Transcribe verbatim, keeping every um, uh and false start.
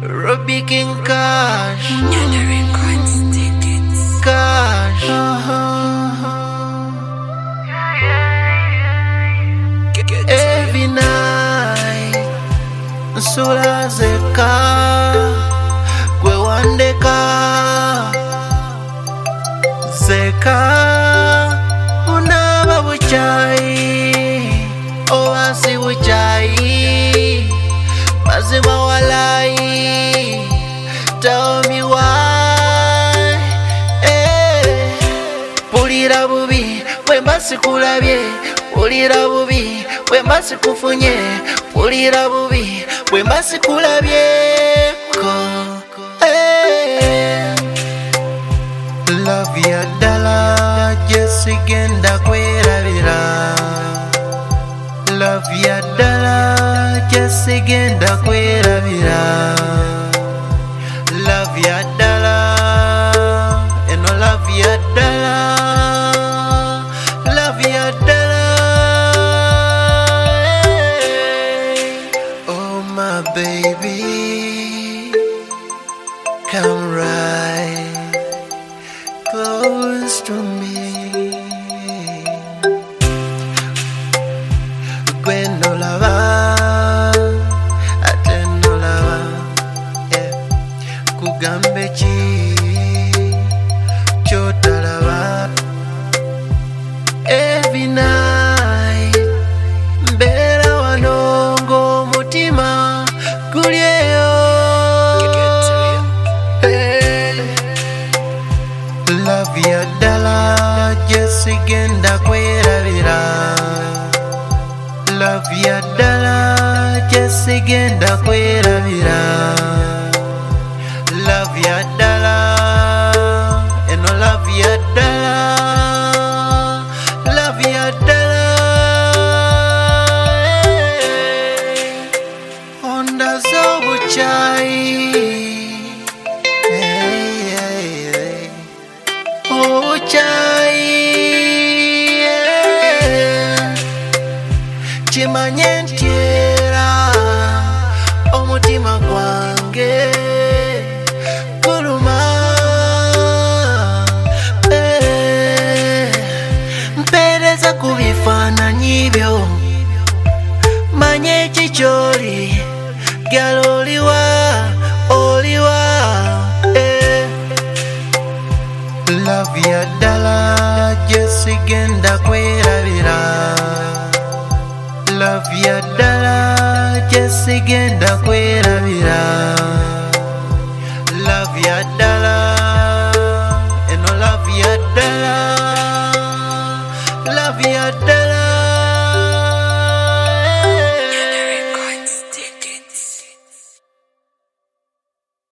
Robbie King Cash, Nyana Records tickets. Cash. Every night, Sula Zeka, Gwe Wandeka, Zeka, Unaba Buchai, Oasi Buchai, Mazima Walai. Tell me why, eh? Pulira bubi, we masikulabye. Pulira bubi, we masikufunye. Pulira bubi, we masikulabye. Eh. Love ya dala, Jesse genda kwerabira. Love ya dala, Jesse genda kwerabira. Love ya dala, and no love ya dala, love ya dala. Hey. Oh my baby, come right close to me. When no lava, I no lava. Kugambe chi chotalaba. Every night mbera wanongo mutima kulieyo. Hey. Love ya dala, Jesse genda kwerabira. Love ya dala, Jesse genda kwerabira. Love ya dala, and no love ya dala, love ya dala. Hey. Onda zobu chai, hey, hey, hey. Oh chai, yeah. Chimanye ntiyera omutima gwange. Kubifaananyi byo manye chicholi gyalo oliwa oliwa, eh. Love ya dala, Jesse genda kwerabira. Love ya dala, Jesse genda kwerabira. Love ya dala, and no love ya dala, love ya dala.